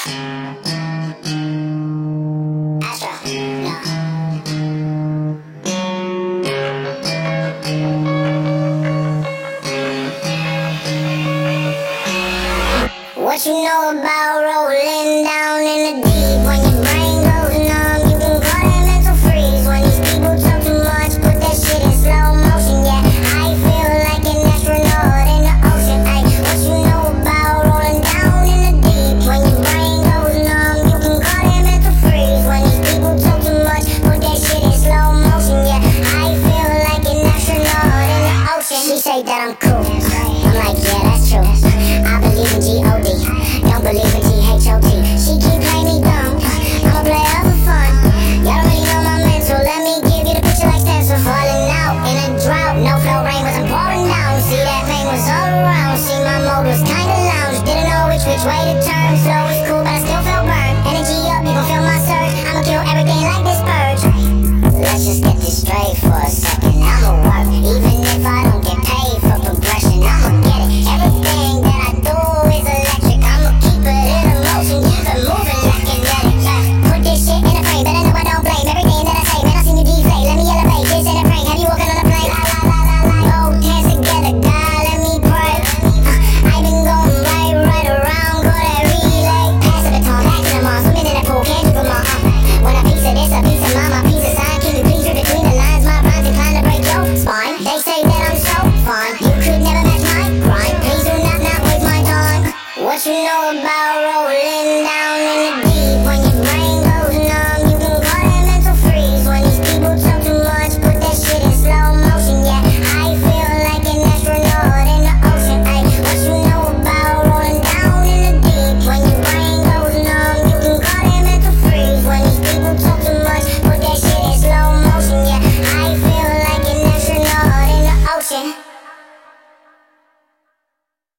What you know about rolling down in the deep? When your brain goes numb, you can call that mental freeze. When these people talk too much, put that shit in slow motion. Yeah, I feel like an astronaut in the ocean. Ay, what you know about rolling down in the deep? When your brain goes numb, you can call that mental freeze. When these people talk too much, put that shit in slow motion. Yeah, I feel like an astronaut in the ocean. She say that I'm cool. I'm like, yeah, that's true. I believe in G.O.D. Don't believe in T.H.O.T. She keep playing me dumb. I'm a player for fun. Y'all don't really know my mental. Let me give you the picture like stencil. Falling out in a drought. No flow, rain wasn't pouring down. See, that pain was all around. See, my mode was kinda lounge. Didn't know which way to turn. Flow was cool, but I still felt burned. Energy up, you gon' feel my surge. I'ma kill everything like this purge. Let's just get this straight for a second. I'ma work, even if I don't get paid for progression. I'ma get it. Everything that I do is electric. I'ma keep it in motion, keep it moving like kinetic. Put this shit in a frame, but I know I don't blame everything that I say. Man, I seen you deflate. Let me elevate this in a frame. Have you walking on a plane? La la la la la. Hold hands together, God, let me pray. I've been going right around, call that relay. Pass the baton, back to the mall, swimming in that pool, can't drink them all. When a piece of this, a piece of mine, my piece of sign. Can you please read between the lines? My rhymes inclined to break your spine. They say that I'm so fine, you could never match my grind. Please do not waste my time. What you know about rolling down in the deep? When your brain goes numb, you can call that mental freeze. When these people talk too much, put that shit in slow motion. Yeah, I feel like an astronaut in the ocean. Ay, what you know about rolling down in the deep? When your brain goes numb, you can call that mental freeze. When these people talk too much, put that shit in slow motion. Yeah, I feel like an astronaut in the ocean.